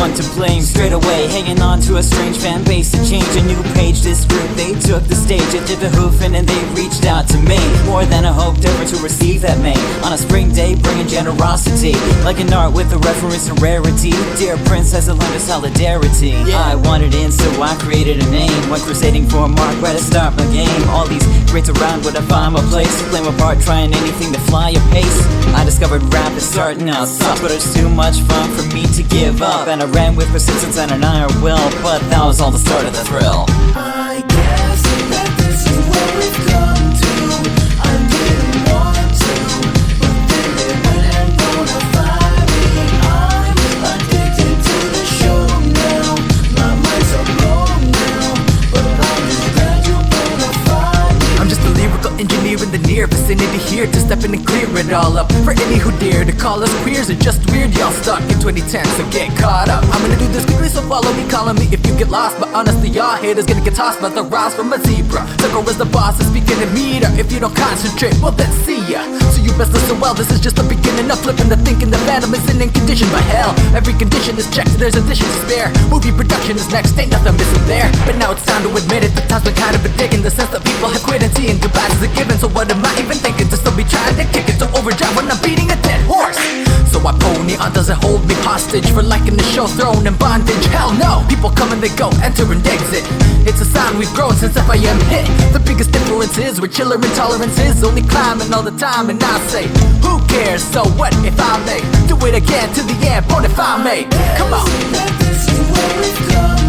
one to blame. Straight away, hanging on to a strange fan base to change a new page. This group, they took the stage, it did the hoofing and they reached out to me. More than I hoped ever to receive that May. On a spring day, bringing generosity, like an art with a reference to rarity. Dear Prince has a line of solidarity. I wanted in, so I created a name. Went crusading for a mark right to start my game. All these greats around would I find my place. Play my part, trying anything to fly a pace. I discovered rap is starting out soft, but it's too much fun for me to give up. And I ran with persistence and an iron will, but that was all the start of the thrill. I guess that this is where we've come to. I didn't want to, but then it went and bonafide me. I'm addicted to the show now. My mind's so blown now, but I'm just glad you bonafide me. I'm just a lyrical engineer in the near vicinity here to step in and clear it all up. For any who dare to call us queers or just weird, y'all stuck in 2010, so get caught up. I'm gonna do this quickly, so follow me, calling me if you get lost. But honestly, y'all haters gonna get tossed by the rods from a zebra. Sucker is the boss and speaking to meter. If you don't concentrate, well then see ya. So you best listen well, this is just the beginning of flipping the thinking. The phantom is in condition, but hell, every condition is checked, so there's addition to spare. Movie production is next, ain't nothing missing there. But now it's time to admit it, the time's been kind of addicting. The sense that people have quit and seeing goodbyes is a given. So what am I even thinking? To still be trying to kick it to overdrive when I'm beating a dead horse. So I pony on, does it hold me hostage for liking the show, thrown in bondage? Hell no, people come and they go, enter and exit. It's a sign we've grown since FIM hit. The biggest difference is we're chiller, intolerance is only climbing all the time. And I say, who cares, so what if I may do it again to the end, but if I may, come on. That this is where we've come